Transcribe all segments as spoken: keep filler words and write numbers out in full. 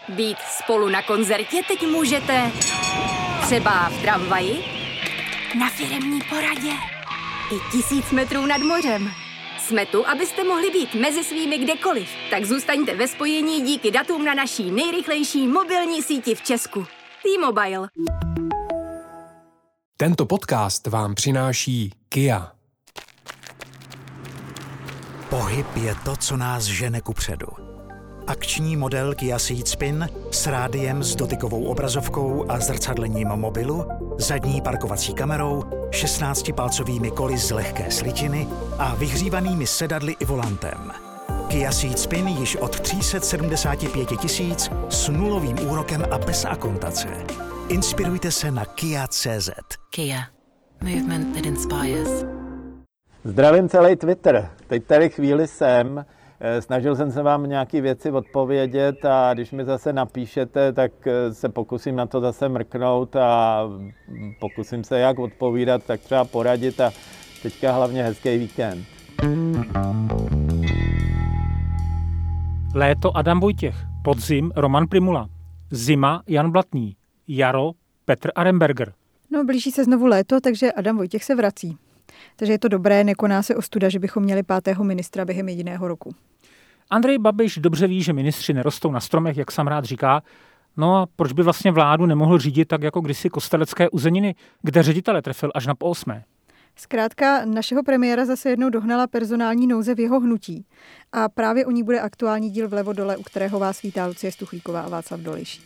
Být spolu na koncertě teď můžete třeba v tramvaji, na firemní poradě i tisíc metrů nad mořem. Jsme tu, abyste mohli být mezi svými kdekoliv. Tak zůstaňte ve spojení díky datům na naší nejrychlejší mobilní síti v Česku. T-Mobile. Tento podcast vám přináší Kia. Pohyb je to, co nás žene kupředu. Akční model Kia Ceed-Spin s rádiem s dotykovou obrazovkou a zrcadlením mobilu, zadní parkovací kamerou, šestnáctipalcovými koly z lehké slitiny a vyhřívanými sedadly i volantem. Kia Ceed-Spin již od tři sta sedmdesát pět tisíc s nulovým úrokem a bez akontace. Inspirujte se na kia tečka cé zet. Kia. Movement that inspires. Zdravím celý Twitter. Teď tady chvíli jsem. Snažil jsem se vám nějaké věci odpovědět a když mi zase napíšete, tak se pokusím na to zase mrknout a pokusím se jak odpovídat, tak třeba poradit a teďka hlavně hezký víkend. Léto Adam Vojtěch, podzim Roman Primula, zima Jan Blatný, jaro Petr Arenberger. No, blíží se znovu léto, takže Adam Vojtěch se vrací. Takže je to dobré, nekoná se ostuda, že bychom měli pátého ministra během jediného roku. Andrej Babiš dobře ví, že ministři nerostou na stromech, jak sám rád říká. No a proč by vlastně vládu nemohl řídit tak jako kdysi kostelecké uzeniny, kde ředitele trefil až na poosmé? Zkrátka, našeho premiéra zase jednou dohnala personální nouze v jeho hnutí. A právě o ní bude aktuální díl Vlevo dole, u kterého vás vítá Lucie Stuchlíková a Václav Dolejší.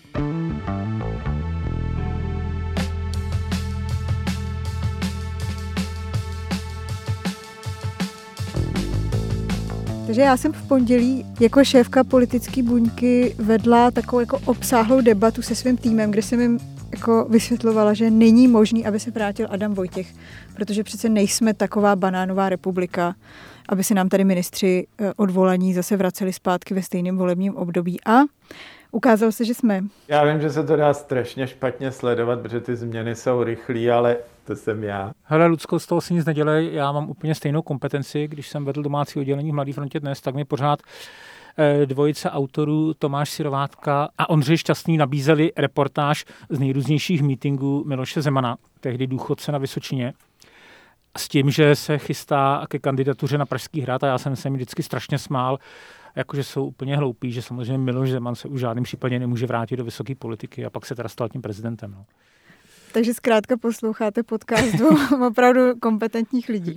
Takže já jsem v pondělí jako šéfka politické buňky vedla takovou jako obsáhlou debatu se svým týmem, kde jsem jim jako vysvětlovala, že není možný, aby se vrátil Adam Vojtěch, protože přece nejsme taková banánová republika, aby se nám tady ministři odvolaní zase vraceli zpátky ve stejném volebním období. A ukázalo se, že jsme. Já vím, že se to dá strašně špatně sledovat, protože ty změny jsou rychlý, ale to jsem já. Hele, Lucko, z toho si nic nedělej, já mám úplně stejnou kompetenci. Když jsem vedl domácí oddělení v Mladé frontě Dnes, tak mi pořád eh, dvojice autorů Tomáš Syrovátka a Ondřej Šťastný nabízeli reportáž z nejrůznějších mítinků Miloše Zemana, tehdy důchodce na Vysočině, s tím, že se chystá ke kandidatuře na Pražský hrad a já jsem se mi vždycky strašně smál, jakože jsou úplně hloupí, že samozřejmě Miloš Zeman se už v žádném případě nemůže vrátit do vysoké politiky a pak se teda stal tím prezidentem. No. Takže zkrátka posloucháte podcast dvou opravdu kompetentních lidí.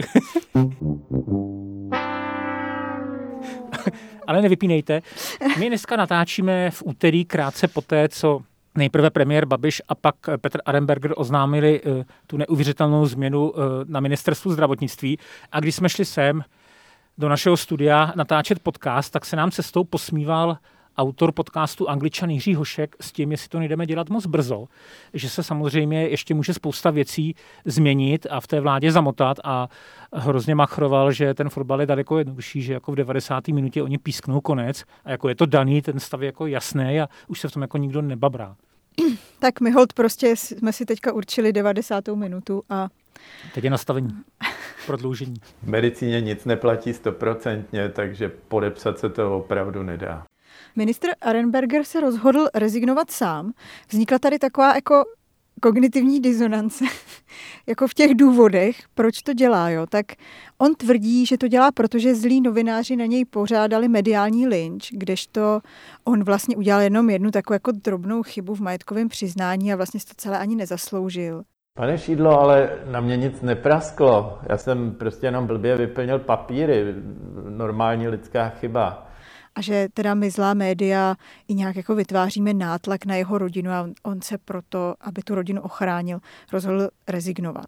Ale nevypínejte. My dneska natáčíme v úterý krátce poté, co nejprve premiér Babiš a pak Petr Arenberger oznámili uh, tu neuvěřitelnou změnu uh, na ministerstvu zdravotnictví. A když jsme šli sem do našeho studia natáčet podcast, tak se nám cestou posmíval autor podcastu Angličan Jiří Hošek s tím, jestli to nejdeme dělat moc brzo, že se samozřejmě ještě může spousta věcí změnit a v té vládě zamotat a hrozně machroval, že ten fotbal je daleko jednodušší, že jako v devadesáté minutě oni písknou konec a jako je to daný, ten stav je jako jasný a už se v tom jako nikdo nebabrá. Tak my hold prostě jsme si teďka určili devadesátou minutu a teď je nastavení, prodloužení. V medicíně nic neplatí stoprocentně, takže podepsat se to opravdu nedá. Ministr Arenberger se rozhodl rezignovat sám. Vznikla tady taková jako kognitivní disonance, jako v těch důvodech, proč to dělá. Jo? Tak on tvrdí, že to dělá, protože zlí novináři na něj pořádali mediální lynč, kdežto on vlastně udělal jenom jednu takovou jako drobnou chybu v majetkovém přiznání a vlastně to celé ani nezasloužil. Pane Šídlo, ale na mě nic neprasklo. Já jsem prostě jenom blbě vyplnil papíry. Normální lidská chyba. A že teda my zlá média i nějak jako vytváříme nátlak na jeho rodinu a on se proto, aby tu rodinu ochránil, rozhodl rezignovat.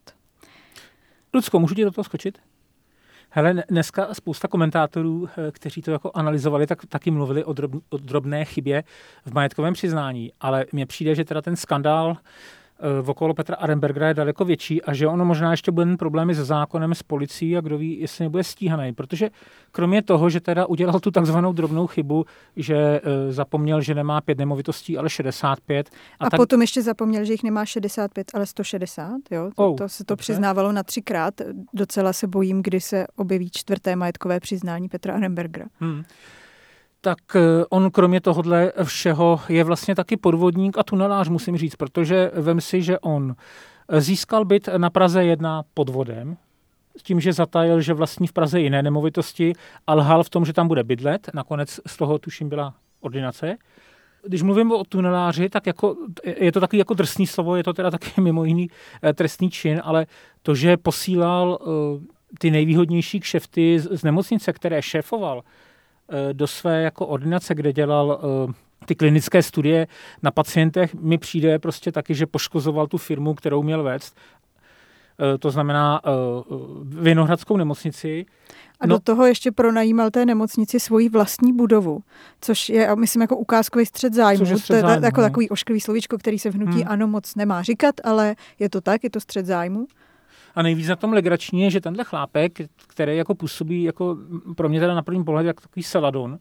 Lucko, můžu ti do toho skočit? Hele, dneska spousta komentátorů, kteří to jako analyzovali, tak taky mluvili o, drob, o drobné chybě v majetkovém přiznání, ale mně přijde, že teda ten skandál okolo Petra Arenbergera je daleko větší a že ono možná ještě bude problémy se zákonem, s policií a kdo ví, jestli nebude stíhaný, protože kromě toho, že teda udělal tu takzvanou drobnou chybu, že e, zapomněl, že nemá pět nemovitostí, ale šedesát pět. A, a tak... potom ještě zapomněl, že jich nemá šedesát pět, ale sto šedesát, jo? To, oh, to se to dobře. Přiznávalo na třikrát. Docela se bojím, kdy se objeví čtvrté majetkové přiznání Petra Arenbergera. Hmm. tak on kromě tohohle všeho je vlastně taky podvodník a tunelář, musím říct, protože vem si, že on získal byt na Praze jedna podvodem, s tím, že zatajil, že vlastní v Praze jiné nemovitosti a lhal v tom, že tam bude bydlet. Nakonec z toho tuším byla ordinace. Když mluvím o tuneláři, tak jako, je to takový jako drsný slovo, je to teda taky mimo jiný trestný čin, ale to, že posílal ty nejvýhodnější kšefty z nemocnice, které šéfoval, do své jako ordinace, kde dělal ty klinické studie na pacientech, mi přijde prostě taky, že poškozoval tu firmu, kterou měl vést. To znamená Vinohradskou nemocnici. A do no, toho ještě pronajímal té nemocnici svoji vlastní budovu, což je, myslím, jako ukázkový střet zájmu. Střet to je zájmu, jako no. Takový ošklivý slovíčko, který se v hnutí hmm. ANO moc nemá říkat, ale je to tak, je to střet zájmu. A nejvíc na tom legrační je, že tenhle chlápek, který jako působí jako pro mě teda na první pohled jako takový Saladon,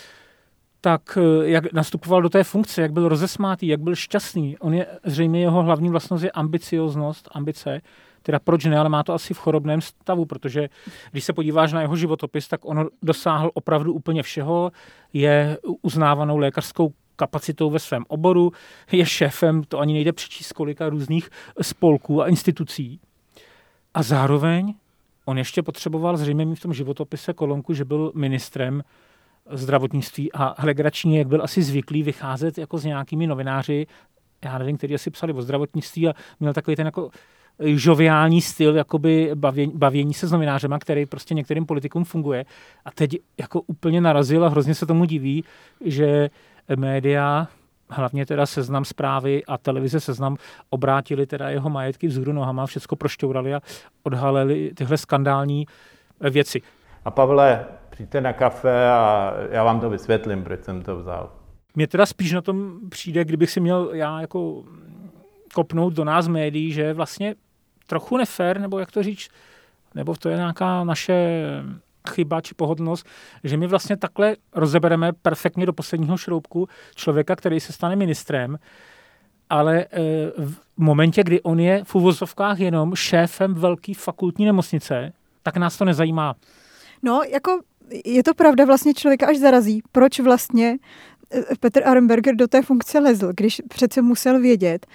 tak jak nastupoval do té funkce, jak byl rozesmátý, jak byl šťastný. On je zřejmě jeho hlavní vlastnost je ambicioznost, ambice. Teda proč ne, ale má to asi v chorobném stavu, protože když se podíváš na jeho životopis, tak on dosáhl opravdu úplně všeho, je uznávanou lékařskou kapacitou ve svém oboru, je šéfem, to ani nejde přečíst kolika různých spolků a institucí. A zároveň on ještě potřeboval zřejmě mít v tom životopise kolonku, že byl ministrem zdravotnictví a legrační, jak byl asi zvyklý vycházet jako s nějakými novináři, já nevím, kteří asi psali o zdravotnictví a měl takový ten jako žoviální styl jakoby bavění, bavění se s novinářema, který prostě některým politikům funguje. A teď jako úplně narazil a hrozně se tomu diví, že média, hlavně teda Seznam Zprávy a televize Seznam, obrátili teda jeho majetky vzhůru nohama, všecko prošťourali a odhalili tyhle skandální věci. A Pavle, přijďte na kafe a já vám to vysvětlím, proč jsem to vzal. Mně teda spíš na tom přijde, kdybych si měl já jako kopnout do nás médií, že je vlastně trochu nefér, nebo jak to říct, nebo to je nějaká naše chyba či pohodlnost, že my vlastně takhle rozebereme perfektně do posledního šroubku člověka, který se stane ministrem, ale v momentě, kdy on je v uvozovkách jenom šéfem velké fakultní nemocnice, tak nás to nezajímá. No, jako je to pravda, vlastně člověka až zarazí, proč vlastně Petr Arenberger do té funkce lezl, když přece musel vědět,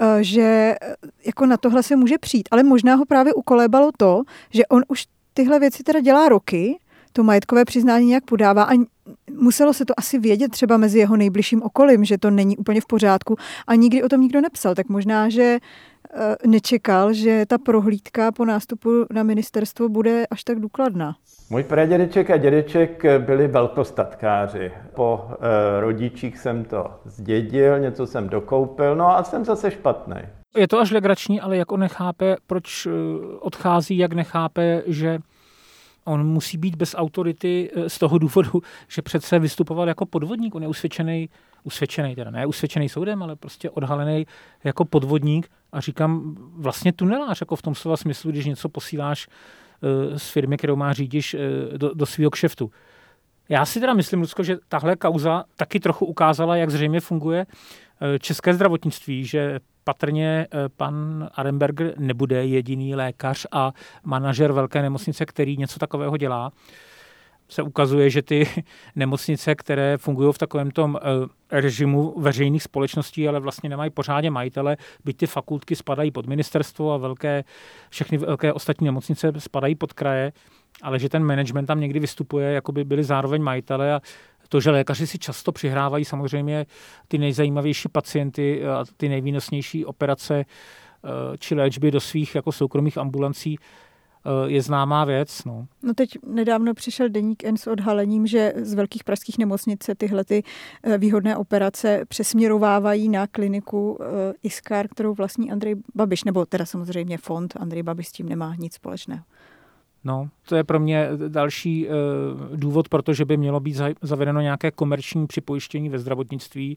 že jako na tohle se může přijít. Ale možná ho právě ukolébalo to, že on už tyhle věci teda dělá roky, to majetkové přiznání nějak podává a muselo se to asi vědět třeba mezi jeho nejbližším okolím, že to není úplně v pořádku a nikdy o tom nikdo nepsal. Tak možná, že nečekal, že ta prohlídka po nástupu na ministerstvo bude až tak důkladná. Můj pradědeček a dědeček byli velkostatkáři. Po e, rodičích jsem to zdědil, něco jsem dokoupil, no a jsem zase špatný. Je to až legrační, ale jak on nechápe, proč odchází, jak nechápe, že on musí být bez autority z toho důvodu, že přece vystupoval jako podvodník. On je usvědčený, usvědčený teda ne usvědčený soudem, ale prostě odhalený jako podvodník a říkám vlastně tunelář, jako v tom slova smyslu, když něco posíláš z firmy, kterou má řídíš do, do svého kšeftu. Já si teda myslím, Lucko, že tahle kauza taky trochu ukázala, jak zřejmě funguje české zdravotnictví, že patrně pan Arenberger nebude jediný lékař a manažer velké nemocnice, který něco takového dělá. Se ukazuje, že ty nemocnice, které fungují v takovém tom režimu veřejných společností, ale vlastně nemají pořádně majitele, byť ty fakultky spadají pod ministerstvo a velké, všechny velké ostatní nemocnice spadají pod kraje, ale že ten management tam někdy vystupuje, jako by byli zároveň majitele a to, že lékaři si často přihrávají samozřejmě ty nejzajímavější pacienty a ty nejvýnosnější operace či léčby do svých jako soukromých ambulancí, je známá věc. No. no teď nedávno přišel Deník N s odhalením, že z velkých pražských nemocnic tyhle ty výhodné operace přesměrovávají na kliniku Iskar, kterou vlastní Andrej Babiš, nebo teda samozřejmě fond Andrej Babiš s tím nemá nic společného. No, to je pro mě další uh, důvod, protože by mělo být zavedeno nějaké komerční připojištění ve zdravotnictví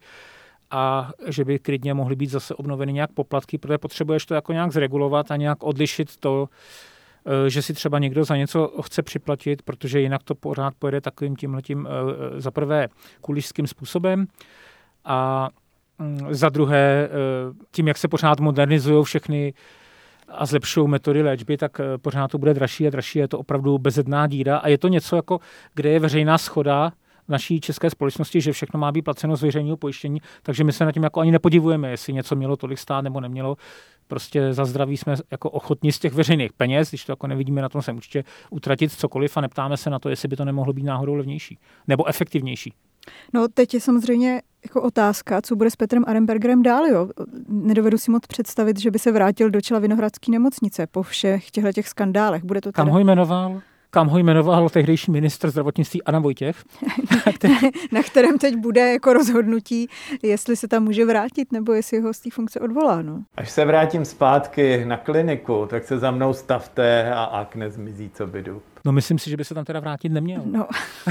a že by klidně mohly být zase obnoveny nějak poplatky, protože potřebuješ to jako nějak zregulovat a nějak odlišit to, uh, že si třeba někdo za něco chce připlatit, protože jinak to pořád pojede takovým tímhletím uh, zaprvé kulišským způsobem a um, za druhé uh, tím, jak se pořád modernizují všechny a zlepšují metody léčby, tak pořád to bude dražší a dražší. Je to opravdu bezedná díra a je to něco, jako, kde je veřejná shoda v naší české společnosti, že všechno má být placeno z veřejného pojištění, takže my se na tím jako ani nepodivujeme, jestli něco mělo tolik stát nebo nemělo. Prostě za zdraví jsme jako ochotní z těch veřejných peněz, když to jako nevidíme na tom se určitě utratit cokoliv a neptáme se na to, jestli by to nemohlo být náhodou levnější nebo efektivnější. No teď je samozřejmě jako otázka, co bude s Petrem Arenbergerem dál, jo. Nedovedu si moc představit, že by se vrátil do čela Vinohradské nemocnice po všech těchto těch skandálech. Bude to teda... Kam ho jmenoval? Kam ho jmenoval tehdejší ministr zdravotnictví Adam Vojtěch? Na kterém teď bude jako rozhodnutí, jestli se tam může vrátit, nebo jestli ho z té funkce odvolá. No. Až se vrátím zpátky na kliniku, tak se za mnou stavte a ak nezmizí, co by jdu. No myslím si, že by se tam teda vrátit neměl. No.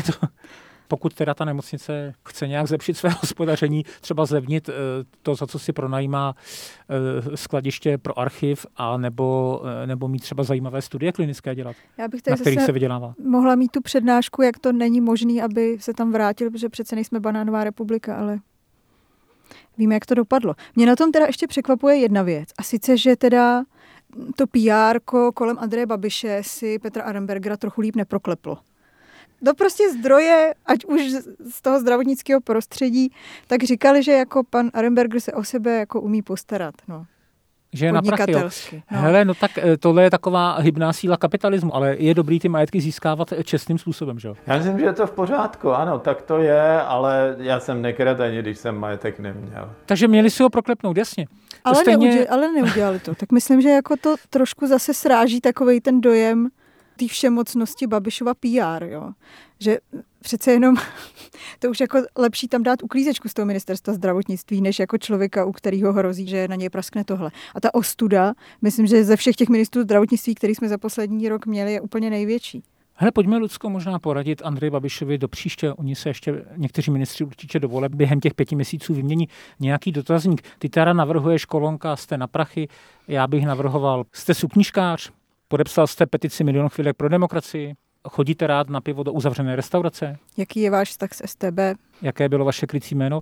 Pokud teda ta nemocnice chce nějak zlepšit své hospodaření, třeba zlevnit to, za co si pronajímá skladiště pro archiv, a nebo, nebo mít třeba zajímavé studie klinické dělat, Já bych na kterých se vydělává. Mohla mít tu přednášku, jak to není možné, aby se tam vrátil, protože přece nejsme banánová republika, ale víme, jak to dopadlo. Mě na tom teda ještě překvapuje jedna věc, a sice, že teda to P R kolem Andreje Babiše si Petra Arenbergera trochu líp neprokleplo. To prostě zdroje, ať už z toho zdravotnického prostředí, tak říkali, že jako pan Arenberger se o sebe jako umí postarat. No. Že je na prachy, jo. No. Hele, no tak tohle je taková hybná síla kapitalismu, ale je dobrý ty majetky získávat čestným způsobem, že jo? Já myslím, že je to v pořádku, ano, tak to je, ale já jsem nekradl ani, když jsem majetek neměl. Takže měli si ho proklepnout, jasně. Ale, stejně... neudělali, ale neudělali to. Tak myslím, že jako to trošku zase sráží takovej ten dojem té všemocnosti Babišova P R, jo. Že přece jenom to už jako lepší tam dát uklízečku z toho ministerstva zdravotnictví, než jako člověka, u kterého hrozí, že na něj praskne tohle. A ta ostuda, myslím, že ze všech těch ministrů zdravotnictví, který jsme za poslední rok měli, je úplně největší. Hele, pojďme, Lucko, možná poradit Andreji Babišovi do příště. Oni se ještě, někteří ministři určitě do voleb během těch pěti měsíců vymění nějaký dotazník. Ty teda navrhuješ kolonka, jste na prachy, já bych navrhoval, jste sukníškář, podepsal jste petici Milion chvílek pro demokracii, chodíte rád na pivo do uzavřené restaurace? Jaký je váš vztah s S T B? Jaké bylo vaše krycí jméno?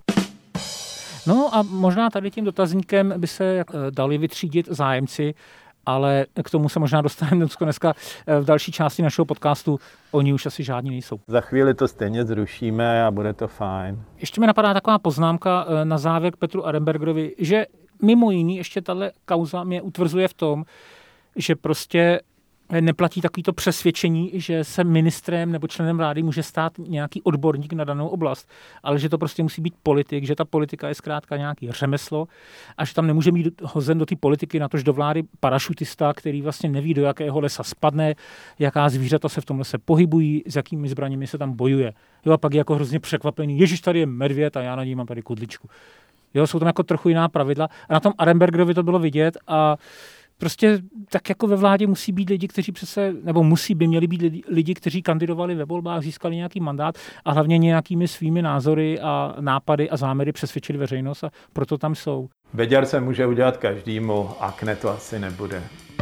No a možná tady tím dotazníkem by se dali vytřídit zájemci, ale k tomu se možná dostaneme dneska v další části našeho podcastu. Oni už asi žádní nejsou. Za chvíli to stejně zrušíme a bude to fajn. Ještě mi napadá taková poznámka na závěr k Petru Arenbergerovi, že mimo jiný ještě tahle kauza mě utvrzuje v tom, že prostě neplatí takovýto přesvědčení, že se ministrem nebo členem vlády může stát nějaký odborník na danou oblast, ale že to prostě musí být politik, že ta politika je zkrátka nějaký řemeslo a že tam nemůže být hozen do té politiky, natož do vlády parašutista, který vlastně neví, do jakého lesa spadne, jaká zvířata se v tom lese pohybují, s jakými zbraněmi se tam bojuje. Jo, a pak je jako hrozně překvapený, ježiš, tady je medvěd a já na něj mám tady kudličku. Jo, jsou tam jako trochu jiná pravidla a na tom Arenbergerovi to bylo vidět a prostě tak jako ve vládě musí být lidi, kteří přece, nebo musí by měli být lidi, lidi, kteří kandidovali ve volbách, získali nějaký mandát a hlavně nějakými svými názory a nápady a záměry přesvědčili veřejnost a proto tam jsou. Beďar se může udělat každému, akne to asi nebude.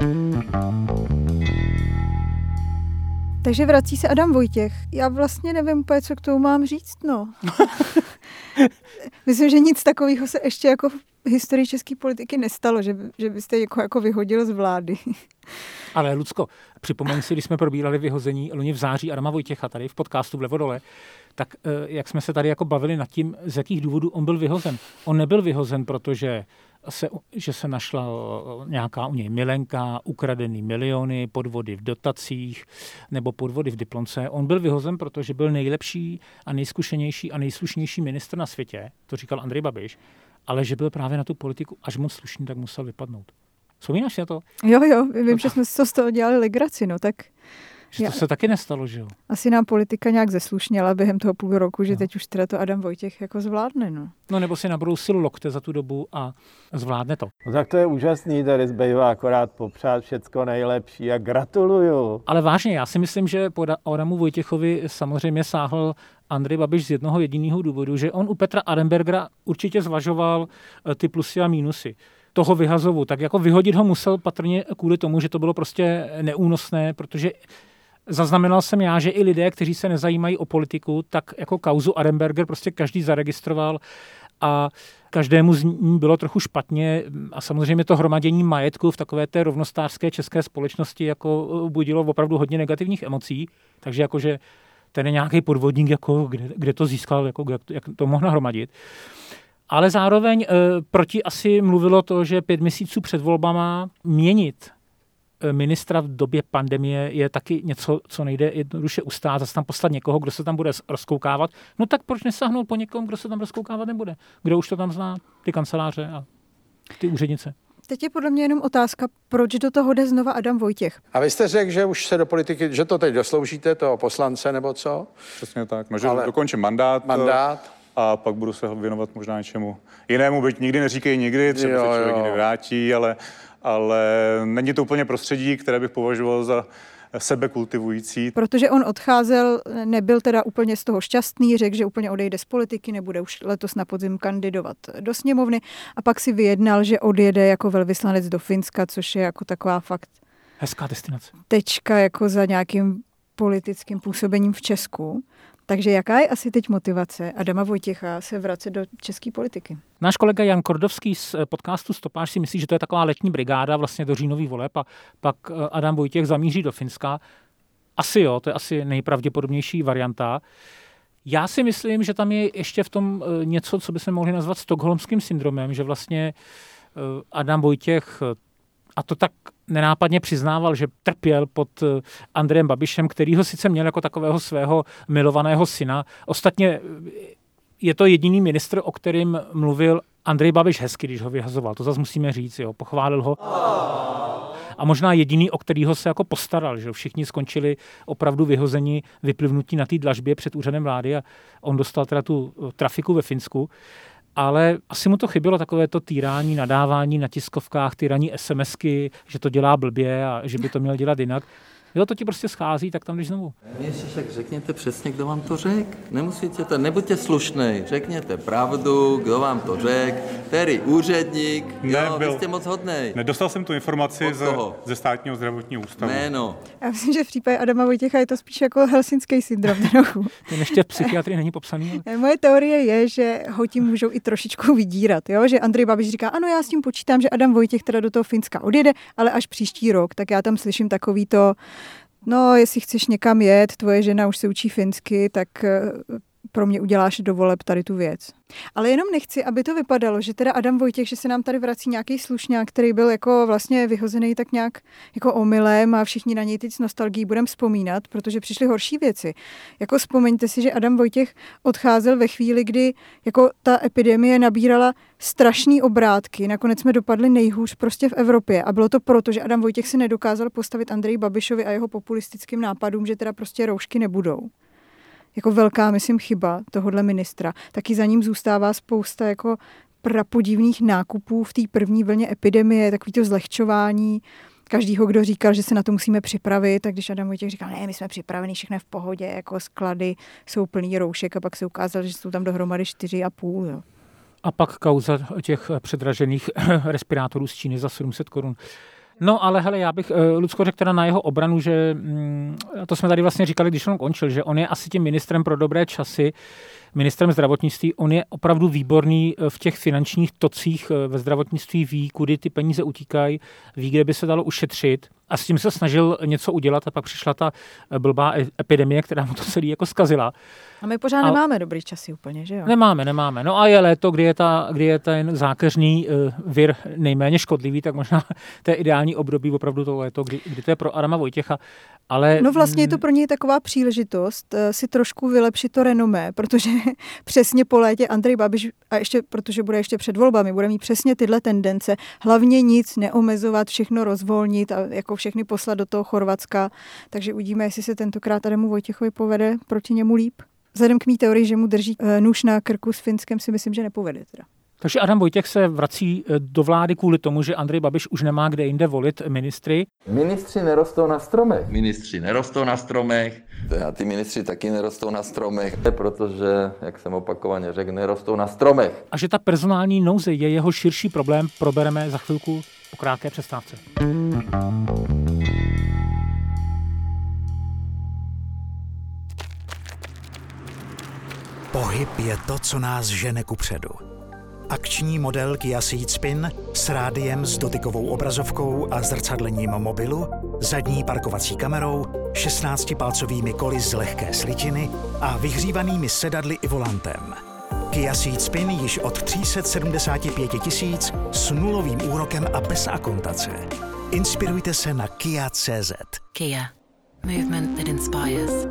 Takže vrací se Adam Vojtěch. Já vlastně nevím úplně, co k tomu mám říct, no. Myslím, že nic takového se ještě jako v historii české politiky nestalo, že, že byste jako, jako vyhodil z vlády. Ale Lucko, připomeň si, když jsme probírali vyhození loni v září Adama Vojtěcha tady v podcastu Vlevo dole, tak jak jsme se tady jako bavili nad tím, z jakých důvodů on byl vyhozen. On nebyl vyhozen, protože se, že se našla nějaká u něj milenka, ukradený miliony, podvody v dotacích nebo podvody v diplomce. On byl vyhozen, protože byl nejlepší a nejzkušenější a nejslušnější ministr na světě, to říkal Andrej Babiš, ale že byl právě na tu politiku až moc slušný, tak musel vypadnout. Vzpomínáš na to? Jo, jo, vím, že jsme si z toho dělali legraci, no tak... Že to já, se taky nestalo, že jo? Asi nám politika nějak zeslušněla během toho půl roku, že no. Teď už teda to Adam Vojtěch jako zvládne, no. No nebo si nabrousil lokte za tu dobu a zvládne to. No tak to je úžasný, tady zbývá akorát popřát všecko nejlepší a gratuluju. Ale vážně, já si myslím, že po Adamu Vojtěchovi samozřejmě sáhl Andrej Babiš z jednoho jediného důvodu, že on u Petra Arenbergera určitě zvažoval ty plusy a mínusy toho vyhazovu. Tak jako vyhodit ho musel patrně kvůli tomu, že to bylo prostě neúnosné, protože zaznamenal jsem já, že i lidé, kteří se nezajímají o politiku, tak jako kauzu Arenberger prostě každý zaregistroval a každému z ní bylo trochu špatně a samozřejmě to hromadění majetku v takové té rovnostářské české společnosti jako budilo opravdu hodně negativních emocí, takže jakože ten je nějaký podvodník, jako kde, kde to získal, jako jak, jak to mohl nahromadit. Ale zároveň e, proti asi mluvilo to, že pět měsíců před volbama měnit ministra v době pandemie je taky něco, co nejde jednoduše ustát, zase tam poslat někoho, kdo se tam bude rozkoukávat. No tak proč nesáhnout po někom, kdo se tam rozkoukávat nebude? Kdo už to tam zná? Ty kanceláře a ty úřednice. Teď je podle mě jenom otázka, proč do toho jde znova Adam Vojtěch. A vy jste řekl, že už se do politiky, že to teď dosloužíte, toho poslance nebo co? Přesně tak, no, že Ale dokončím mandát. Mandát. A pak budu se věnovat možná něčemu jinému, byť nikdy neříkej nikdy, třeba jo, se člověk někdy vrátí, ale, ale není to úplně prostředí, které bych považoval za sebekultivující. Protože on odcházel, nebyl teda úplně z toho šťastný, řekl, že úplně odejde z politiky, nebude už letos na podzim kandidovat do sněmovny a pak si vyjednal, že odjede jako velvyslanec do Finska, což je jako taková fakt hezká destinace. Tečka jako za nějakým politickým působením v Česku. Takže jaká je asi teď motivace Adama Vojtěcha se vracet do české politiky? Náš kolega Jan Kordovský z podcastu Stopáž si myslí, že to je taková letní brigáda vlastně do říjnových voleb a pak Adam Vojtěch zamíří do Finska. Asi jo, to je asi nejpravděpodobnější varianta. Já si myslím, že tam je ještě v tom něco, co bychom mohli nazvat stockholmským syndromem, že vlastně Adam Vojtěch, a to tak nenápadně přiznával, že trpěl pod Andrejem Babišem, který ho sice měl jako takového svého milovaného syna. Ostatně je to jediný ministr, o kterým mluvil Andrej Babiš hezky, když ho vyhazoval. To zase musíme říct, jo, pochválil ho. A možná jediný, o kterýho se jako postaral, že všichni skončili opravdu vyhození, vyplivnutí na té dlažbě před úřadem vlády a on dostal teda tu trafiku ve Finsku. Ale asi mu to chybělo, takové to týrání, nadávání na tiskovkách, týraní SMSky, že to dělá blbě a že by to měl dělat jinak. Jo, to ti prostě schází, tak tam jdeš znovu. Ježišek, řekněte přesně, kdo vám to řekl. Nemusíte to, nebuďte slušnej. Řekněte pravdu, kdo vám to řekl. Který úředník, ne, jo, byl, vy jste moc hodnej. Nedostal jsem tu informaci ze, ze státního zdravotního ústavu. Jméno. Já myslím, že v případě Adama Vojtěcha je to spíš jako helsinský syndrom trochu. Ten ještě v psychiatrii není popsaný. Ale... Moje teorie je, že ho tím můžou i trošičku vydírat, jo? Že Andrej Babiš říká, ano, já s tím počítám, že Adam Vojtěch teda do toho Finska odjede, ale až příští rok, tak já tam slyším takový to, no, jestli chceš někam jet, tvoje žena už se učí finsky, tak pro mě uděláš do voleb tady tu věc. Ale jenom nechci, aby to vypadalo, že teda Adam Vojtěch, že se nám tady vrací nějaký slušňák, který byl jako vlastně vyhozený tak nějak jako omylem a všichni na něj teď s nostalgií budeme vzpomínat, protože přišly horší věci. Jako vzpomeňte si, že Adam Vojtěch odcházel ve chvíli, kdy jako ta epidemie nabírala strašný obrátky. Nakonec jsme dopadli nejhůř prostě v Evropě a bylo to proto, že Adam Vojtěch si nedokázal postavit Andreji Babišovi a jeho populistickým nápadům, že teda prostě roušky nebudou. Jako velká, myslím, chyba tohohle ministra. Taky za ním zůstává spousta jako prapodivných nákupů v té první vlně epidemie, takový to zlehčování. Každýho, kdo říkal, že se na to musíme připravit, tak když Adam Vojtěch říkal, ne, my jsme připraveni, všechno je v pohodě, jako sklady jsou plný roušek a pak se ukázalo, že jsou tam dohromady čtyři a půl. Jo. A pak kauza těch předražených respirátorů z Číny za sedm set korun. No ale hele, já bych Lucko řekl teda na jeho obranu, že to jsme tady vlastně říkali, když on končil, že on je asi tím ministrem pro dobré časy, ministrem zdravotnictví, on je opravdu výborný v těch finančních tocích ve zdravotnictví, ví, kudy ty peníze utíkají, ví, kde by se dalo ušetřit a s tím se snažil něco udělat a pak přišla ta blbá epidemie, která mu to celý jako zkazila. A my pořád a nemáme dobrý časy úplně, že jo? Nemáme, nemáme. No a je léto, kdy je, ta, kdy je ten zákeřný uh, vir nejméně škodlivý, tak možná to je ideální období opravdu to léto, kdy, kdy to je pro Adama Vojtěcha. Ale, no vlastně je to pro něj taková příležitost uh, si trošku vylepšit to renomé, protože přesně po létě Andrej Babiš, a ještě protože bude ještě před volbami, bude mít přesně tyhle tendence, hlavně nic neomezovat, všechno rozvolnit a jako všechny poslat do toho Chorvatska. Takže uvidíme, jestli se tentokrát Adamu Vojtěchovi povede proti němu líp. Vzhledem k mý teorii, že mu drží nůž na krku s Finskem, si myslím, že nepovede teda. Takže Adam Vojtěch se vrací do vlády kvůli tomu, že Andrej Babiš už nemá kde jinde volit ministry. Ministři nerostou na stromech. Ministři nerostou na stromech. A ty ministři taky nerostou na stromech, protože, jak jsem opakovaně řekl, nerostou na stromech. A že ta personální nouze je jeho širší problém, probereme za chvilku po krátké přestávce. Pohyb je to, co nás žene kupředu. Akční model Kia Ceed Spin s rádiem s dotykovou obrazovkou a zrcadlením mobilu, zadní parkovací kamerou, šestnáctipálcovými koly z lehké slitiny a vyhřívanými sedadly i volantem. Kia Ceed Spin již od tři sta sedmdesát pět tisíc s nulovým úrokem a bez akontace. Inspirujte se na kia tečka cé zet. Kia. Movement that inspires.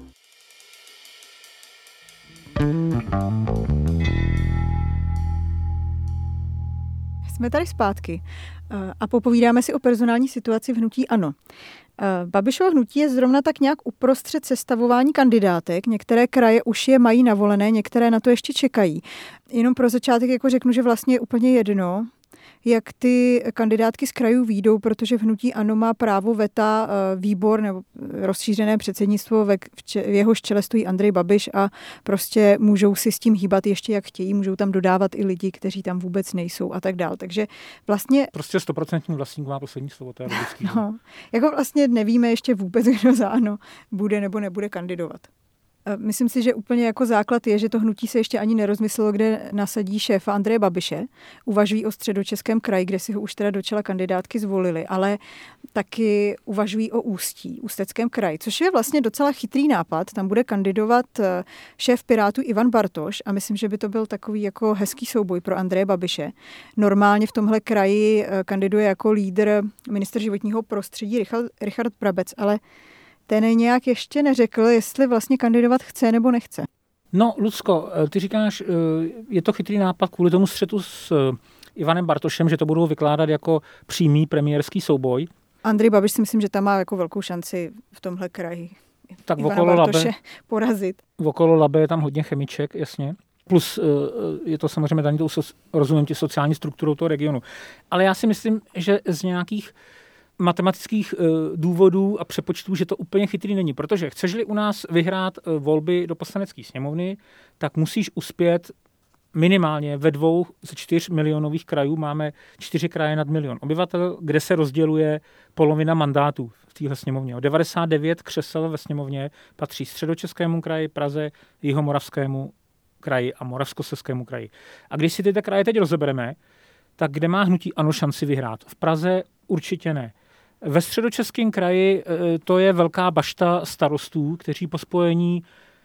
Jsme tady zpátky a popovídáme si o personální situaci v hnutí ANO. Babišovo hnutí je zrovna tak nějak uprostřed sestavování kandidátek. Některé kraje už je mají navolené, některé na to ještě čekají. Jenom pro začátek jako řeknu, že vlastně je úplně jedno, jak ty kandidátky z krajů výjdou, protože v hnutí ANO má právo veta výbor nebo rozšířené předsednictvo, v jehož čele stojí Andrej Babiš a prostě můžou si s tím hýbat ještě jak chtějí, můžou tam dodávat i lidi, kteří tam vůbec nejsou a tak dál. Takže vlastně... Prostě stoprocentní vlastník má poslední slovo, to je logický. No, jako vlastně nevíme ještě vůbec, kdo za ANO bude nebo nebude kandidovat. Myslím si, že úplně jako základ je, že to hnutí se ještě ani nerozmyslelo, kde nasadí šéfa Andreje Babiše. Uvažují o Středočeském kraji, kde si ho už teda do čela kandidátky zvolili, ale taky uvažují o Ústí, Ústeckém kraji, což je vlastně docela chytrý nápad. Tam bude kandidovat šéf Pirátů Ivan Bartoš a myslím, že by to byl takový jako hezký souboj pro Andreje Babiše. Normálně v tomhle kraji kandiduje jako lídr ministr životního prostředí Richard, Richard Brabec, ale ten nějak ještě neřekl, jestli vlastně kandidovat chce nebo nechce. No, Lucko, ty říkáš, je to chytrý nápad kvůli tomu střetu s Ivanem Bartošem, že to budou vykládat jako přímý premiérský souboj. Andrej Babiš si myslím, že tam má jako velkou šanci v tomhle kraji tak Ivana okolo Bartoše Labe, porazit. Okolo Labe je tam hodně chemiček, jasně. Plus je to samozřejmě daný tou, rozumím tě, sociální strukturou toho regionu. Ale já si myslím, že z nějakých matematických uh, důvodů a přepočtů, že to úplně chytrý není. Protože chceš-li u nás vyhrát uh, volby do poslanecké sněmovny, tak musíš uspět minimálně ve dvou ze čtyř milionových krajů. Máme čtyři kraje nad milion obyvatel, kde se rozděluje polovina mandátů v téhle sněmovně. O devadesát devět křesel ve sněmovně patří Středočeskému kraji, Praze, Jihomoravskému kraji a Moravskoslezskému kraji. A když si tyto kraje teď rozebereme, tak kde má hnutí ANO šanci vyhrát? V Praze určitě ne. Ve Středočeském kraji to je velká bašta starostů, kteří po spojení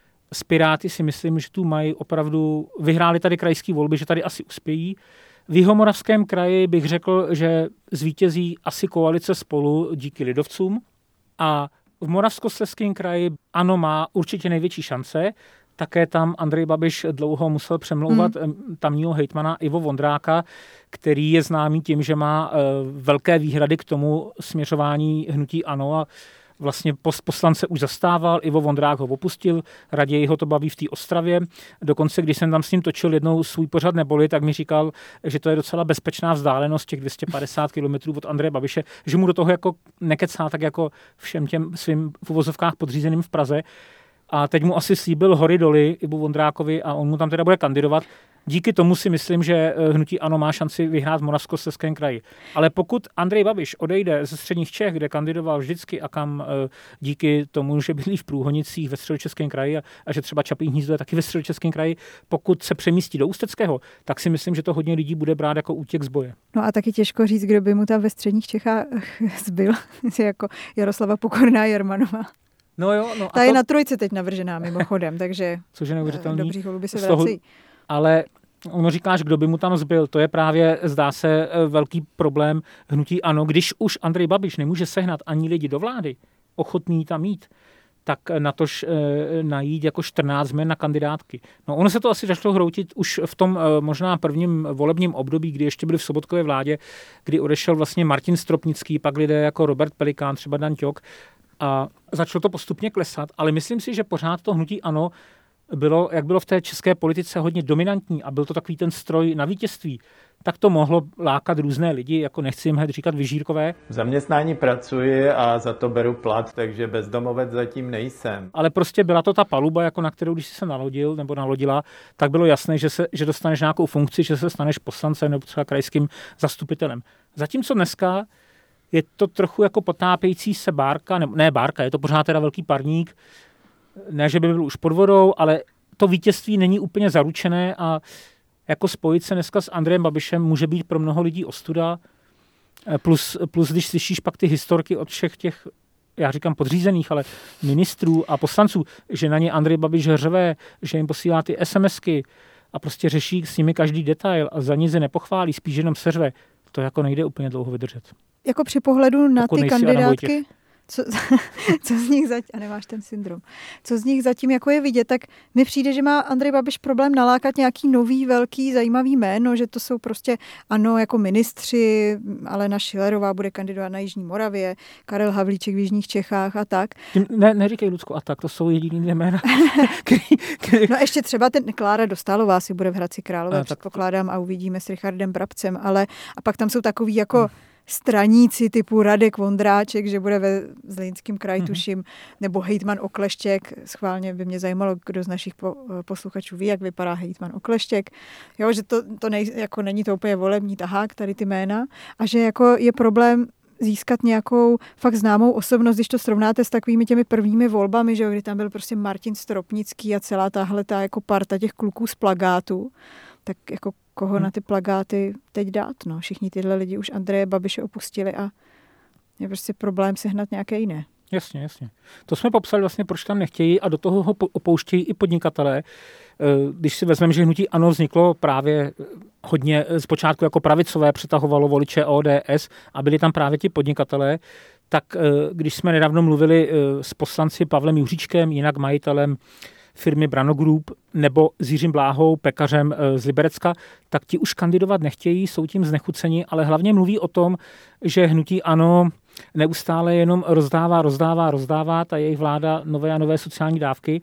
s Piráty si myslím, že tu mají opravdu, vyhráli tady krajské volby, že tady asi uspějí. V Jihomoravském kraji bych řekl, že zvítězí asi koalice Spolu díky lidovcům a v Moravskoslezském kraji ANO má určitě největší šance. Také tam Andrej Babiš dlouho musel přemlouvat hmm. tamního hejtmana Ivo Vondráka, který je známý tím, že má uh, velké výhrady k tomu směřování hnutí ANO a vlastně post poslance už zastával, Ivo Vondrák ho opustil, raději ho to baví v té Ostravě. Dokonce, když jsem tam s ním točil jednou svůj pořad Neboli, tak mi říkal, že to je docela bezpečná vzdálenost těch dvě stě padesát kilometrů od Andreje Babiše, že mu do toho jako nekecá tak jako všem těm svým v uvozovkách podřízeným v Praze. A teď mu asi slíbil hory doly Ibu Vondrákovi a on mu tam teda bude kandidovat. Díky tomu si myslím, že hnutí ANO má šanci vyhrát v Moravskoslezském kraji. Ale pokud Andrej Babiš odejde ze středních Čech, kde kandidoval vždycky a kam díky tomu, že bydlí v Průhonicích ve Středočeském kraji a, a že třeba Čapí hnízdo je taky ve Středočeském kraji, pokud se přemístí do Ústeckého, tak si myslím, že to hodně lidí bude brát jako útěk z boje. No a taky těžko říct, kdo by mu tam ve středních Čechách zbyl, jako Jaroslava Pokorná Jermanová. No jo, no Ta a je to... na trojce teď navržená mimochodem, takže což je neuvěřitelný. Dobří holuby se toho... vrací. Ale ono říkáš, kdo by mu tam zbyl, to je právě, zdá se, velký problém hnutí ANO. Když už Andrej Babiš nemůže sehnat ani lidi do vlády, ochotný tam jít, tak natož e, najít jako čtrnáct jmen na kandidátky. No ono se to asi začalo hroutit už v tom e, možná prvním volebním období, kdy ještě byli v Sobotkově vládě, kdy odešel vlastně Martin Stropnický, pak lidé jako Robert Pelikán, třeba Dan Ťok, a začalo to postupně klesat, ale myslím si, že pořád to hnutí ANO bylo, jak bylo v té české politice hodně dominantní a byl to takový ten stroj na vítězství, tak to mohlo lákat různé lidi, jako nechci jim hned říkat vyžírkové. V zaměstnání pracuji a za to beru plat, takže bezdomovec zatím nejsem. Ale prostě byla to ta paluba, jako na kterou, když jsi se nalodil nebo nalodila, tak bylo jasné, že, se, že dostaneš nějakou funkci, že se staneš poslancem nebo třeba krajským zastupitelem. Zatímco dneska je to trochu jako potápějící se bárka, ne, ne bárka, je to pořád teda velký parník, ne, že by byl už pod vodou, ale to vítězství není úplně zaručené a jako spojit se dneska s Andrejem Babišem může být pro mnoho lidí ostuda. Plus, plus když slyšíš pak ty historky od všech těch já říkám podřízených, ale ministrů a poslanců, že na ně Andrej Babiš řve, že jim posílá ty SMSky a prostě řeší s nimi každý detail a za nic je nepochválí, spíš jenom seřve, to jako nejde úplně dlouho vydržet. Jako při pohledu na Pokud ty kandidátky, co, co z nich zatím, a nemáš ten syndrom, co z nich zatím jako je vidět, tak mi přijde, že má Andrej Babiš problém nalákat nějaký nový, velký, zajímavý jméno, že to jsou prostě, ano, jako ministři, Alena Schillerová bude kandidovat na Jižní Moravě, Karel Havlíček v Jižních Čechách a tak. Ne, neříkej, Lucko, a tak, to jsou jediný jména. který, který... No ještě třeba ten Klára Dostálová si bude v Hradci Králové, a, předpokládám, a uvidíme s Richardem Brabcem, ale a pak tam jsou takový jako hmm. straníci typu Radek Vondráček, že bude ve Zlínském kraji, mm-hmm. tuším, nebo hejtman Okleštěk. Schválně by mě zajímalo, kdo z našich po, posluchačů ví, jak vypadá hejtman Okleštěk. Jo, že to, to nej, jako není to úplně volební tahák, tady ty jména. A že jako je problém získat nějakou fakt známou osobnost, když to srovnáte s takovými těmi prvními volbami, že jo, kdy tam byl prostě Martin Stropnický a celá tahle ta jako parta těch kluků z plagátů, tak jako koho hmm. na ty plagáty teď dát, no. Všichni tyhle lidi už Andreje Babiše opustili a je prostě problém sehnat nějaké jiné. Jasně, jasně. To jsme popsali vlastně, proč tam nechtějí a do toho ho opouštějí i podnikatelé. Když si vezmeme, že hnutí ANO vzniklo právě hodně zpočátku jako pravicové, přetahovalo voliče O D S a byli tam právě ti podnikatelé, tak když jsme nedávno mluvili s poslanci Pavlem Juříčkem, jinak majitelem firmy Brano Group, nebo s Jiřím Bláhou, pekařem z Liberecka, tak ti už kandidovat nechtějí, jsou tím znechuceni, ale hlavně mluví o tom, že hnutí ANO neustále jenom rozdává, rozdává, rozdává, ta jejich vláda nové a nové sociální dávky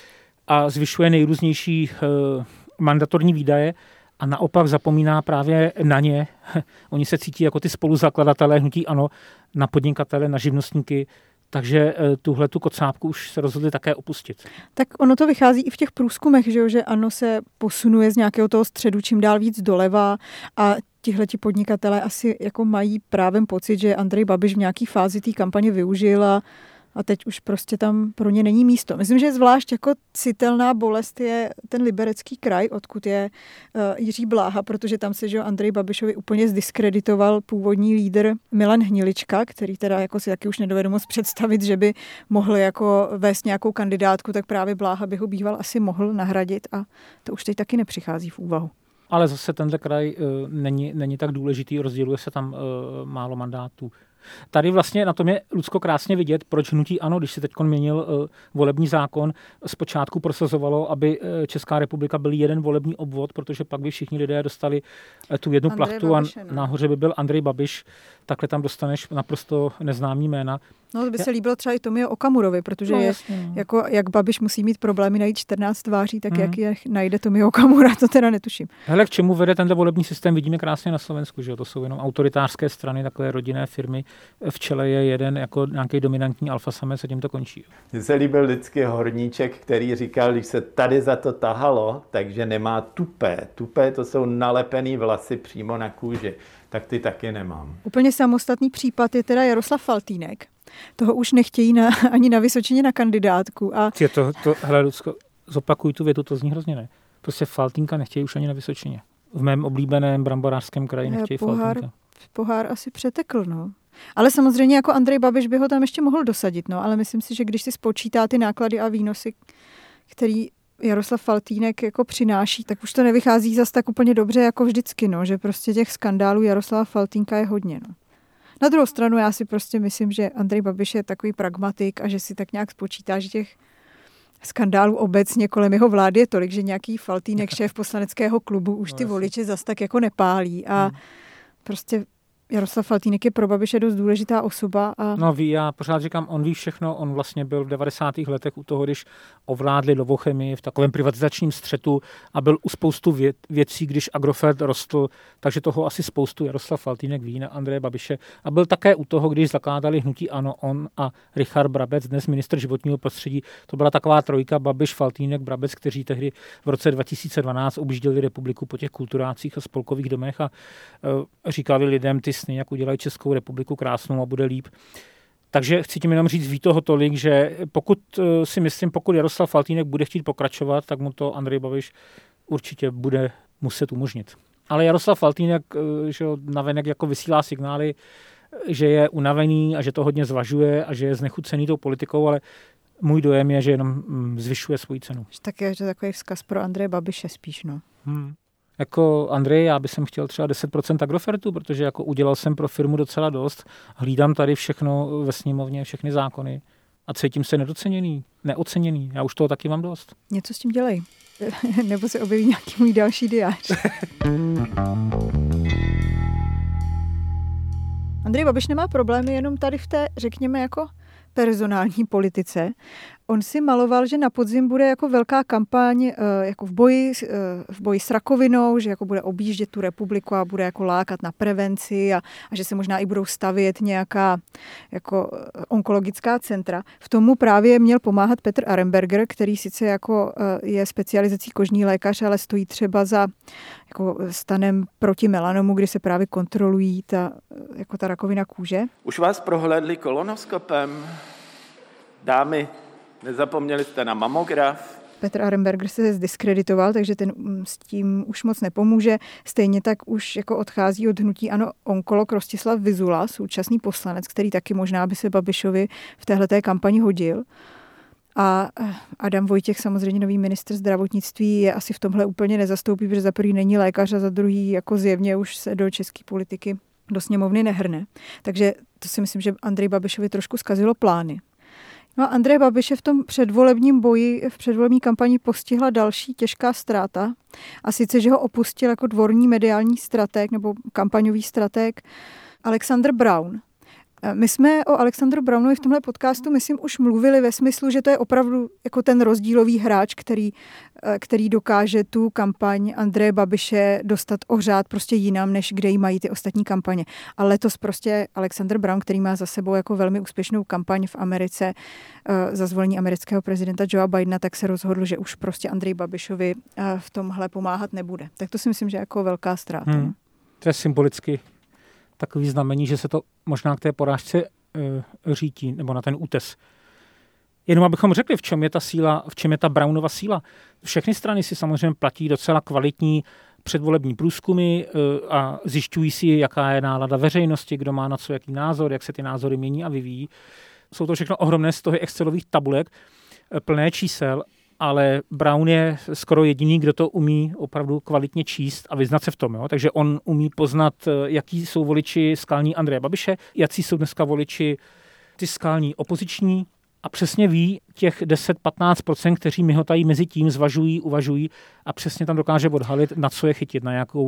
a zvyšuje nejrůznější eh, mandatorní výdaje a naopak zapomíná právě na ně. Oni se cítí jako ty spoluzakladatelé hnutí ANO, na podnikatele, na živnostníky, takže tuhle tu kocápku už se rozhodli také opustit. Tak ono to vychází i v těch průzkumech, že, jo, že ANO se posunuje z nějakého toho středu čím dál víc doleva a tihleti podnikatelé asi jako mají právem pocit, že Andrej Babiš v nějaký fázi té kampaně využil a A teď už prostě tam pro ně není místo. Myslím, že zvlášť jako citelná bolest je ten Liberecký kraj, odkud je uh, Jiří Bláha, protože tam se, že Andrej Babišovi úplně zdiskreditoval původní lídr Milan Hnilička, který teda jako si taky už nedovedu moc představit, že by mohl jako vést nějakou kandidátku, tak právě Bláha by ho býval asi mohl nahradit a to už teď taky nepřichází v úvahu. Ale zase tenhle kraj uh, není, není tak důležitý, rozděluje se tam uh, málo mandátů. Tady vlastně na tom je, Lucko, krásně vidět, proč hnutí ANO, když se teď měnil uh, volební zákon, zpočátku prosazovalo, aby uh, Česká republika byl jeden volební obvod, protože pak by všichni lidé dostali uh, tu jednu Andrej plachtu Babiše, a no. nahoře by byl Andrej Babiš, takhle tam dostaneš naprosto neznámý jména. No, to by se líbilo třeba i Tomio Okamurovi, protože no, je, jasně, no. jako, jak Babiš musí mít problémy najít čtrnáct tváří, tak mm. jak je najde Tomio Okamura, to teda netuším. Hele, k čemu vede tenhle volební systém, vidíme krásně na Slovensku, že jo? To jsou jenom autoritářské strany, takové rodinné firmy. V čele je jeden jako nějaký dominantní alfasamec a tím to končí. Mně se líbil vždycky Horníček, který říkal, když se tady za to tahalo, takže nemá tupé. Tupé to jsou nalepený vlasy přímo na kůži. Tak ty taky nemám. Úplně samostatný případ je teda Jaroslav Faltýnek. Toho už nechtějí na, ani na Vysočině na kandidátku. A... Je to, to, hele, Lucko, zopakuj tu větu, to zní hrozně ne. Prostě Faltýnka nechtějí už ani na Vysočině. V mém oblíbeném bramborářském kraji nechtějí pohár, Faltýnka. Pohár asi přetekl, no. Ale samozřejmě jako Andrej Babiš by ho tam ještě mohl dosadit, no. Ale myslím si, že když si spočítá ty náklady a výnosy, který Jaroslav Faltýnek jako přináší, tak už to nevychází zas tak úplně dobře jako vždycky, no. Že prostě těch skandálů Jaroslava Faltýnka je hodně, no. Na druhou stranu já si prostě myslím, že Andrej Babiš je takový pragmatik a že si tak nějak spočítá, že těch skandálů obecně kolem jeho vlády je tolik, že nějaký Faltýnek, šéf poslaneckého klubu, už ty voliče zas tak jako nepálí a prostě Jaroslav Faltýnek je pro Babiše dost důležitá osoba. A... No ví, já pořád říkám, on ví všechno, on vlastně byl v devadesátých letech u toho, když ovládli Lovochemii v takovém privatizačním střetu a byl u spoustu vě- věcí, když Agrofert rostl, takže toho asi spoustu Jaroslav Faltýnek ví na Andreje Babiše. A byl také u toho, když zakládali hnutí ANO, on a Richard Brabec, dnes ministr životního prostředí. To byla taková trojka Babiš, Faltýnek, Brabec, kteří tehdy v roce dva tisíce dvanáct objížděli republiku po těch kulturácích a spolkových domech a uh, říkali lidem ty sny, jak udělají Českou republiku krásnou a bude líp. Takže chci tím jenom říct, ví toho tolik, že pokud si myslím, pokud Jaroslav Faltýnek bude chtít pokračovat, tak mu to Andrej Babiš určitě bude muset umožnit. Ale Jaroslav Faltýnek, že navenek jako vysílá signály, že je unavený a že to hodně zvažuje a že je znechucený tou politikou, ale můj dojem je, že jenom zvyšuje svoji cenu. Tak je to takový vzkaz pro Andreje Babiše spíš, no. Hmm. Jako Andrej, já bych chtěl třeba deset procent Agrofertu, protože jako udělal jsem pro firmu docela dost. Hlídám tady všechno ve sněmovně, všechny zákony a cítím se nedoceněný, neoceněný. Já už toho taky mám dost. Něco s tím dělej. Nebo se objeví nějaký můj další diář. Andrej Babiš nemá problémy jenom tady v té, řekněme, jako personální politice. On si maloval, že na podzim bude jako velká kampaň jako v boji, v boji s rakovinou, že jako bude objíždět tu republiku a bude jako lákat na prevenci a, a že se možná i budou stavět nějaká jako onkologická centra. V tomu právě měl pomáhat Petr Arenberger, který sice jako je specializací kožní lékař, ale stojí třeba za jako stanem proti melanomu, kdy se právě kontrolují ta, jako ta rakovina kůže. Už vás prohlédli kolonoskopem? Dámy, nezapomněli jste na mamograf? Petr Arenberger se zdiskreditoval, takže ten s tím už moc nepomůže. Stejně tak už jako odchází od hnutí ANO onkolog Rostislav Vyzula, současný poslanec, který taky možná by se Babišovi v téhleté kampani hodil. A Adam Vojtěch, samozřejmě nový ministr zdravotnictví, je asi v tomhle úplně nezastoupí, protože za prvý není lékař a za druhý jako zjevně už se do české politiky, do sněmovny nehrne. Takže to si myslím, že Andrej Babišovi trošku zkazilo plány. No a Andreje Babiše v tom předvolebním boji, v předvolební kampani postihla další těžká ztráta. A sice, že ho opustil jako dvorní mediální stratég nebo kampaňový stratég Alexander Braun. My jsme o Alexandru Braunovi v tomhle podcastu, myslím, už mluvili ve smyslu, že to je opravdu jako ten rozdílový hráč, který, který dokáže tu kampaň Andreje Babiše dostat o řád prostě jinam, než kde jí mají ty ostatní kampaně. A letos prostě Alexander Braun, který má za sebou jako velmi úspěšnou kampaň v Americe za zvolení amerického prezidenta Joea Bidena, tak se rozhodl, že už prostě Andrej Babišovi v tomhle pomáhat nebude. Tak to si myslím, že je jako velká ztráta. Hmm. To je symbolicky takový znamení, že se to možná k té porážce e, řítí, nebo na ten útes. Jenom abychom řekli, v čem je ta síla, v čem je ta Braunova síla. Všechny strany si samozřejmě platí docela kvalitní předvolební průzkumy e, a zjišťují si, jaká je nálada veřejnosti, kdo má na co jaký názor, jak se ty názory mění a vyvíjí. Jsou to všechno ohromné stohy excelových tabulek, e, plné čísel, ale Braun je skoro jediný, kdo to umí opravdu kvalitně číst a vyznat se v tom. Jo? Takže on umí poznat, jaký jsou voliči skalní Andreje Babiše, jaký jsou dneska voliči ty skalní opoziční a přesně ví těch deset až patnáct procent, kteří mihotají mezi tím, zvažují, uvažují a přesně tam dokáže odhalit, na co je chytit, na jakou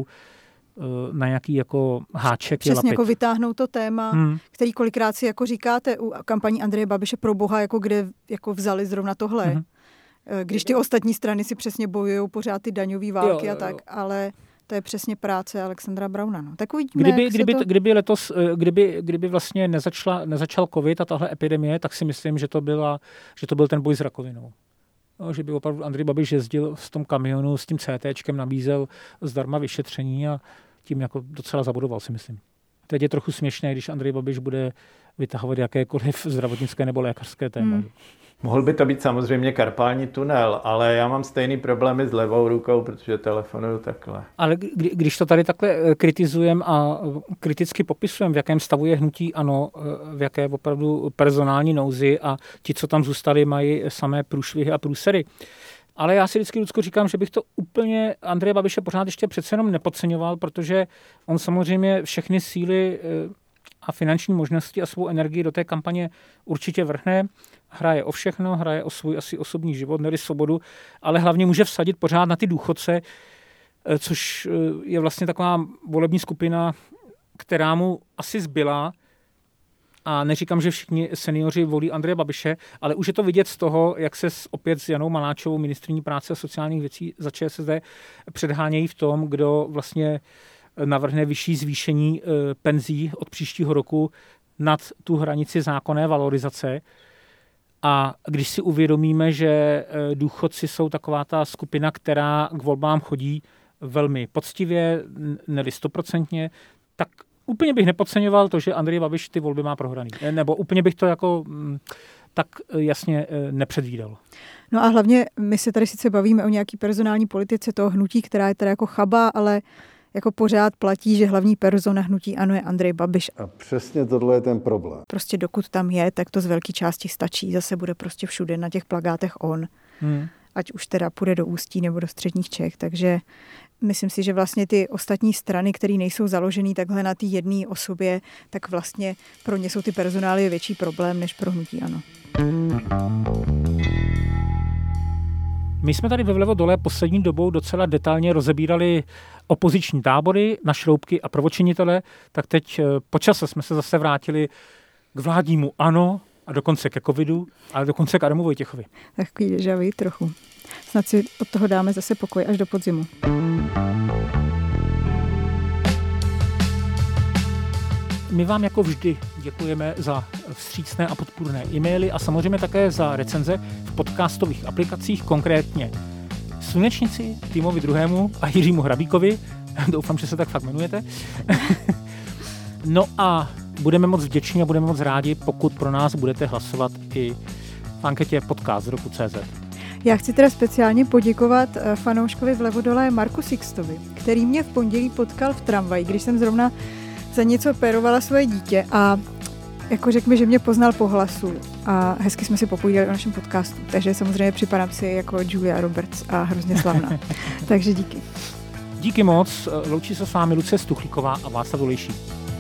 na nějaký jako háček přesně je lapit. Jako vytáhnout to téma, hmm. který kolikrát si jako říkáte u kampaní Andreje Babiše pro boha, jako kde jako vzali zrovna tohle. Hmm. Když ty ostatní strany si přesně bojují pořád ty daňové války jo, jo, jo. a tak, ale to je přesně práce Alexandra Brauna. No. Tak uvidíme, kdyby, kdyby, to... kdyby letos, kdyby, kdyby vlastně nezačala, nezačal covid a tahle epidemie, tak si myslím, že to, byla, že to byl ten boj s rakovinou. No, že by opravdu Andrej Babiš jezdil v tom kamionu s tím CTčkem, nabízel zdarma vyšetření a tím jako docela zabudoval, si myslím. Teď je trochu směšné, když Andrej Babiš bude vytahovat jakékoliv zdravotnické nebo lékařské téma. Hmm. Mohl by to být samozřejmě karpální tunel, ale já mám stejný problémy s levou rukou, protože telefonuju takhle. Ale kdy, když to tady takhle kritizujeme a kriticky popisujeme, v jakém stavu je hnutí ANO, v jaké opravdu personální nouzi a ti, co tam zůstali, mají samé průšvihy a průsery. Ale já si vždycky, Lucko, říkám, že bych to úplně Andreje Babiše pořád ještě přece jenom nepodceňoval, protože on samozřejmě všechny síly a finanční možnosti a svou energii do té kampaně určitě vrhne. Hraje o všechno, hraje o svůj asi osobní život, neli svobodu, ale hlavně může vsadit pořád na ty důchodce, což je vlastně taková volební skupina, která mu asi zbyla. A neříkám, že všichni seniori volí Andreje Babiše, ale už je to vidět z toho, jak se opět s Janou Maláčovou, ministryní práce a sociálních věcí za ČSSD předhánějí v tom, kdo vlastně navrhne vyšší zvýšení penzí od příštího roku nad tu hranici zákonné valorizace. A když si uvědomíme, že důchodci jsou taková ta skupina, která k volbám chodí velmi poctivě, ne stoprocentně, tak úplně bych nepodceňoval to, že Andrej Babiš ty volby má prohraný. Nebo úplně bych to jako tak jasně nepředvídal. No a hlavně my se tady sice bavíme o nějaký personální politice toho hnutí, která je teda jako chaba, ale jako pořád platí, že hlavní persona hnutí ANO je Andrej Babiš. A přesně tohle je ten problém. Prostě dokud tam je, tak to z velké části stačí. Zase bude prostě všude na těch plakátech on. Hmm. Ať už teda půjde do Ústí nebo do středních Čech. Takže myslím si, že vlastně ty ostatní strany, které nejsou založené takhle na té jedné osobě, tak vlastně pro ně jsou ty personálie větší problém než pro hnutí ANO. My jsme tady ve Vlevo dole poslední dobou docela detailně rozebírali opoziční tábory na šroubky a prvočinitele, tak teď po čase jsme se zase vrátili k vládnímu ANO a dokonce ke covidu, ale dokonce k Adamu Vojtěchovi. Takový deja vu trochu. Snad si od toho dáme zase pokoj až do podzimu. My vám jako vždy děkujeme za vstřícné a podpůrné e-maily a samozřejmě také za recenze v podcastových aplikacích, konkrétně Slunečnici, Týmovi druhému a Jiřímu Hrabíkovi. Doufám, že se tak fakt jmenujete. No a budeme moc vděční a budeme moc rádi, pokud pro nás budete hlasovat i v anketě podcast roku tečka cé zet. Já chci teda speciálně poděkovat fanouškovi Vlevodole Marku Sixtovi, který mě v pondělí potkal v tramvaji, když jsem zrovna za něco pérovala svoje dítě a jako řekl mi, že mě poznal po hlasu a hezky jsme si popovídali o našem podcastu, takže samozřejmě připadám si jako Julia Roberts a hrozně slavná. Takže díky. Díky moc, loučí se s vámi Lucie Stuchlíková a Václav Dolejší.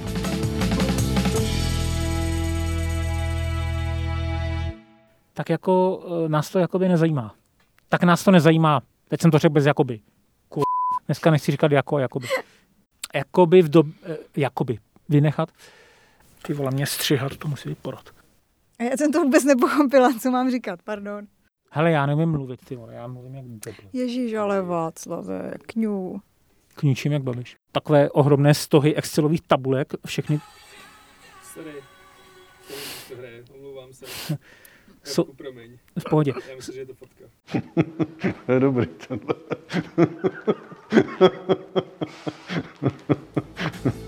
Tak jako nás to jakoby nezajímá. Tak nás to nezajímá. Teď jsem to řekl bez jakoby. Kur... Dneska nechci říkat jako a jakoby. Jakoby v dob... Jakoby. Vynechat. Ty vole, mě střihat, to musí být porod. A já jsem to vůbec nepochopila, co mám říkat, pardon. Hele, já nevím mluvit, ty vole, já mluvím jak debil. Ježíš, ale Václave, kňu. Kňučím jak Babiš. Takové ohromné stohy excelových tabulek, všechny... Sorry. Sorry, omlouvám se. So, v pohodě. Já myslím, že je to fotka. To je dobrý tohle.